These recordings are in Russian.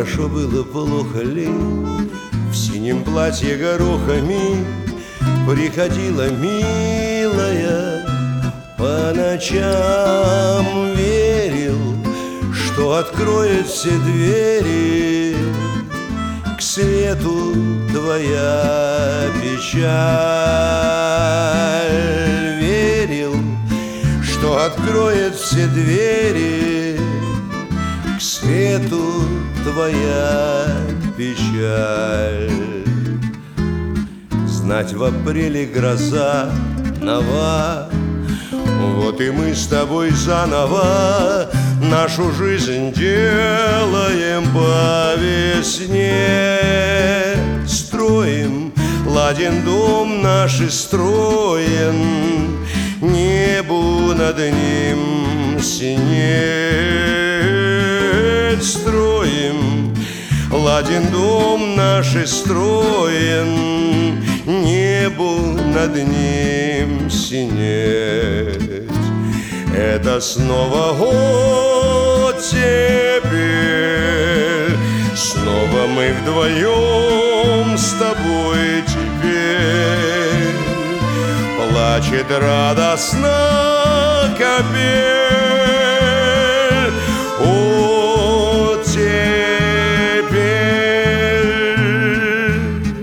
хорошо было, плохо ли? В синем платье горохами приходила милая. По ночам верил, что откроет все двери к свету твоя печаль. Верил, что откроет все двери к свету твоя печаль. Знать, в апреле гроза нова, вот и мы с тобой заново нашу жизнь делаем по весне. Строим, ладен дом наш и строен, небу над ним синеть. Строим, ладен дом наш и строен, небу над ним синеть. Это снова год теперь, снова мы вдвоем с тобой теперь. Плачет радостно капель. О, теперь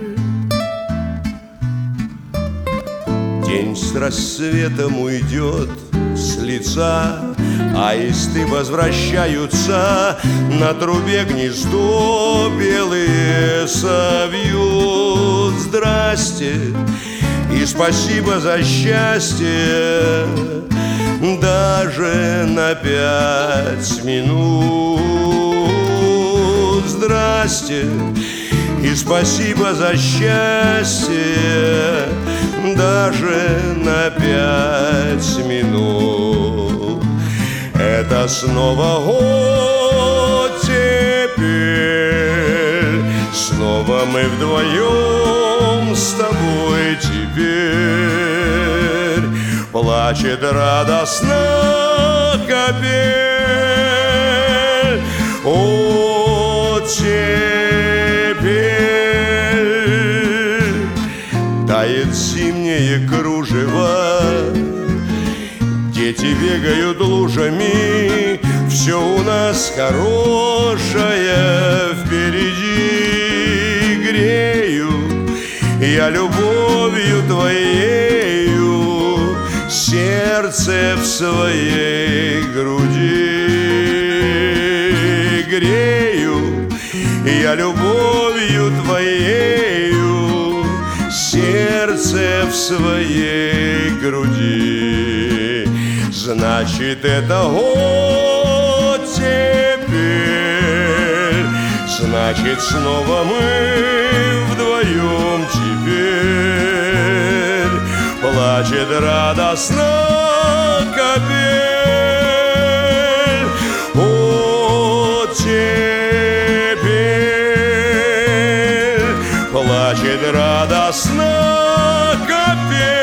день с рассветом уйдет с лица, аисты возвращаются, на трубе гнездо белые совьют. Здрасте и спасибо за счастье, даже на 5 минут. Здрасте и спасибо за счастье, даже на 5 минут. Это снова год теперь, снова мы вдвоем с тобой теперь. Плачет радостно капель. О, теперь тает зимнее кружево, дети бегают лужами, все у нас хорошее впереди. Грею я любовью твоею сердце в своей груди. Грею я любовью твоею сердце в своей груди. Значит, это год теперь, значит, снова мы вдвоем теперь. Плачет радостно капель. О, теперь плачет радостно капель.